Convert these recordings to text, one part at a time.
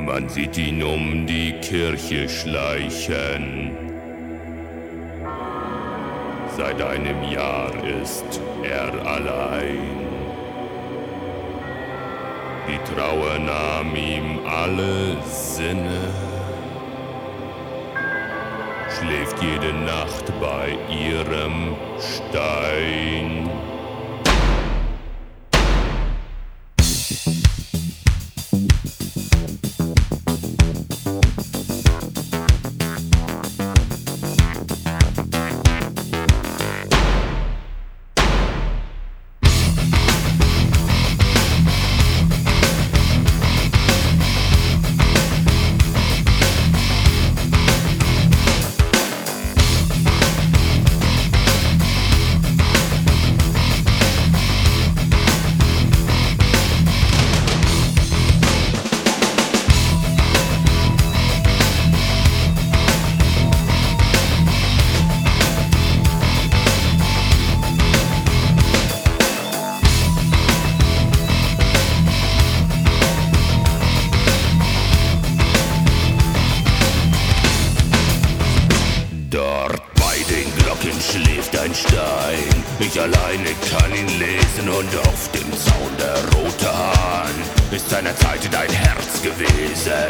Man sieht ihn um die Kirche schleichen. Seit einem Jahr ist er allein. Die Trauer nahm ihm alle Sinne. Schläft jede Nacht bei ihrem Stein. Dort bei den Glocken schläft ein Stein. Ich alleine kann ihn lesen und auf dem Zaun der rote Hahn ist seinerzeit dein Herz gewesen.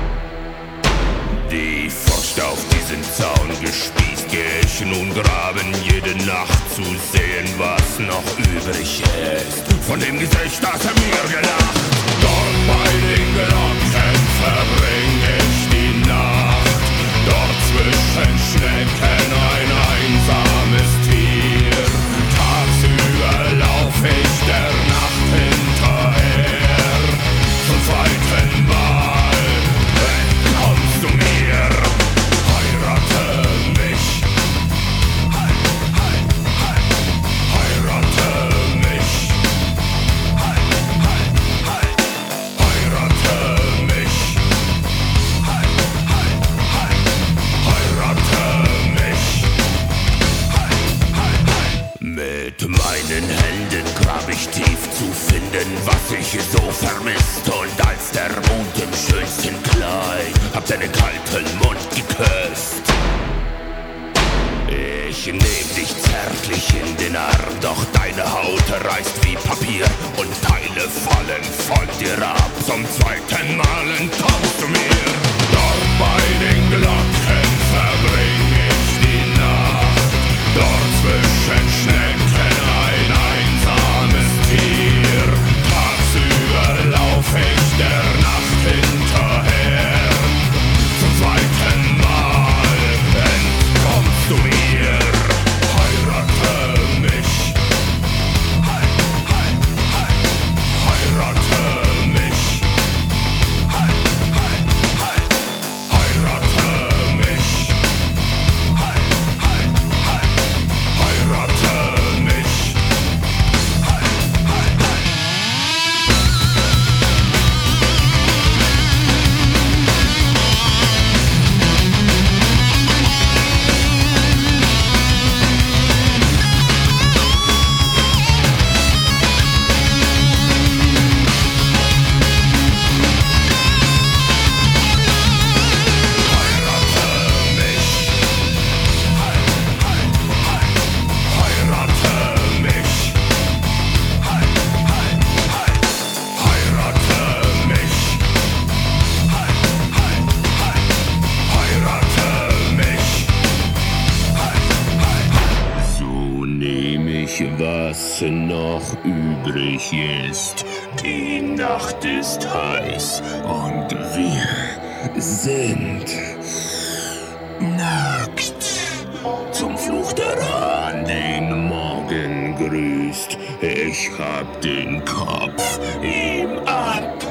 Die Furcht auf diesen Zaun gespießt, geh ich nun graben jede Nacht zu sehen, was noch übrig ist von dem Gesicht, das mir gelacht. Dort bei den Glocken verbring ich die Nacht. Dort zwischen Schnecken ein einsames Tier. Tagsüber lauf ich der Nacht hinterher. Zum zweiten Mal kommst du mir. Heirate mich. Heirate mich. Heirate mich. Mit meinen Händen grab ich tief zu finden, was ich so vermisst. Und als der Mond im schönsten Kleid hab deinen kalten Mund geküsst. Ich nehm dich zärtlich in den Arm, doch deine Haut reißt wie Papier und Teile fallen von dir ab. Zum zweiten Mal entkommst du mir. Dort bei den Glocken verbring ich die Nacht. Dort zwischen Schnecken ein einsames Tier. Tagsüber lauf ich der Nacht hinterher. Zum zweiten Mal entkommst du mir. Heirate mich. Heirate mich. Heirate mich. Was noch übrig ist. Die Nacht ist heiß und wir sind nackt. Zum Fluch der Hahn den Morgen grüßt. Ich hab den Kopf ihm ab.